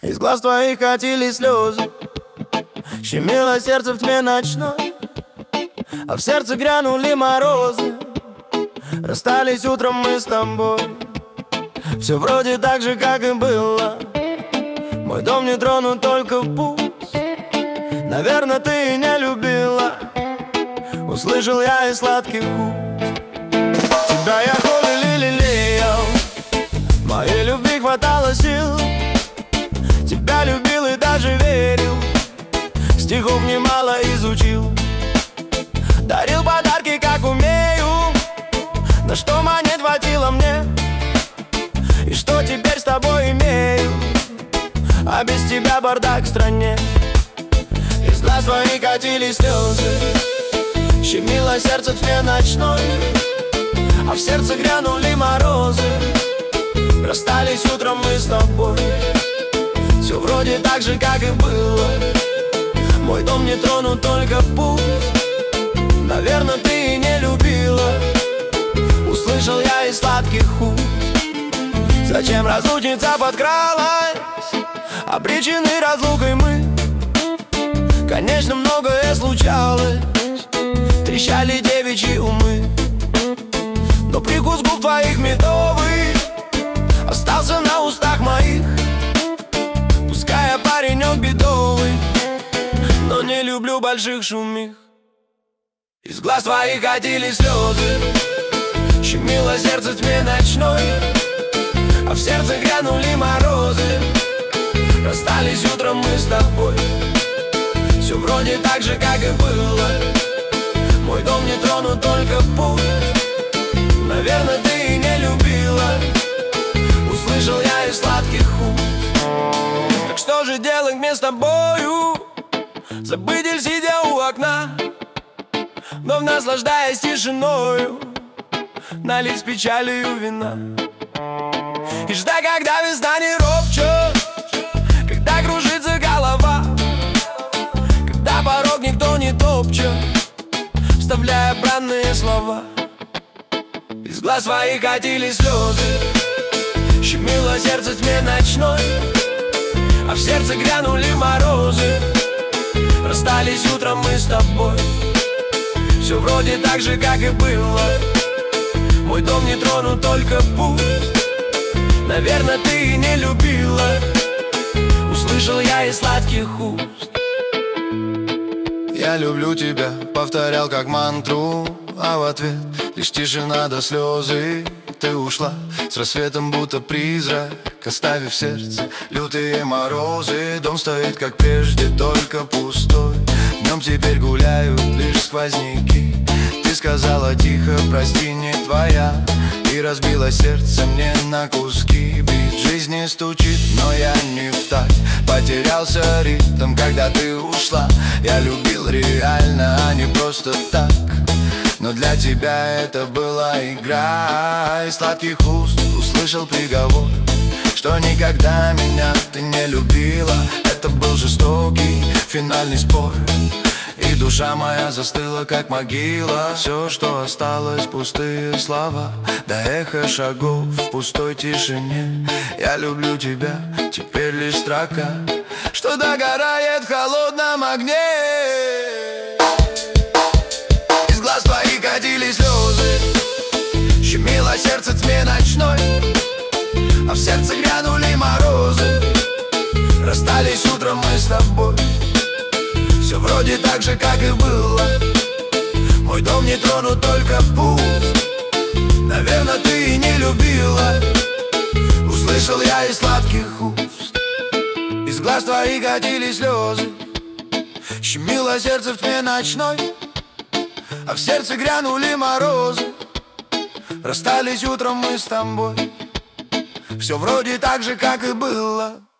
Из глаз твоих катились слезы, щемило сердце в тьме ночной, а в сердце грянули морозы. Расстались утром мы с тобой. Все вроде так же, как и было. Мой дом не тронут, только пусть. Наверное, ты и не любила. Услышал я из сладких уст. Тебя я холил и лелеял, моей любви хватало сил. Тебя любил и даже верил, стихов немало изучил. Дарил подарки, как умею, на что монет хватило мне. И что теперь с тобой имею, а без тебя бардак в стране. Из глаз твоих катились слезы, щемило сердце в тьме ночной, а в сердце грянули морозы. Расстались утром мы с тобой. Все вроде так же, как и было. Мой дом не тронут, только пусть. Наверное, ты и не любила. Услышал я из сладких уст. Зачем разлучница подкралась? Обречены разлукой мы. Конечно, многое случалось, трещали девичьи умы. Но прикус губ твоих медовый остался на устах моих. Пускай я паренек бедовый, но не люблю больших шумих. Из глаз твоих катились слезы, щемило сердце в тьме ночной, а в сердце грянули морозы. Расстались утром мы с тобой. Все вроде так же, как и было. Мой дом не тронут, только пусть. Наверное, ты и не любила. Услышал я из сладких уст. Так что же делать мне с тобою? Забыть или сидя у окна, вновь наслаждаясь тишиною, налить с печалью вина и ждать, когда весна не ропчет, когда кружится голова, когда порог никто не топчет, вставляя бранные слова. Из глаз твоих катились слезы, щемило сердце в тьме ночной, а в сердце грянули морозы. Расстались утром мы с тобой. Все вроде так же, как и было. Мой дом не тронут, только пусть. Наверное, ты и не любила. Услышал я из сладких уст. Я люблю тебя, повторял как мантру, а в ответ лишь тишина да слезы. Ты ушла с рассветом, будто призрак, оставив сердце лютые морозы. Дом стоит как прежде, только пустой. В нем теперь гуляют лишь сквозняки. Ты сказала тихо, прости, не твоя, и разбила сердце мне на куски. Бит жизни стучит, но я не в такт. Потерялся ритм, когда ты ушла. Я любил реально, а не просто так. Но для тебя это была игра. Из сладких уст услышал приговор, что никогда меня ты не любила. Это был жестокий финальный спор, и душа моя застыла, как могила. Все, что осталось, пустые слова, да эхо шагов в пустой тишине. Я люблю тебя, теперь лишь строка, что догорает в холодном огне. Из глаз твоих катились слезы, щемило сердце в тьме ночной, а в сердце грянули морозы. Расстались утром мы с тобой. Все вроде так же, как и было. Мой дом не тронут, только пусть. Наверное, ты и не любила. Услышал я из сладких уст. Из глаз твоих катились слезы, щемило сердце в тьме ночной, а в сердце грянули морозы. Расстались утром мы с тобой. Все вроде так же, как и было.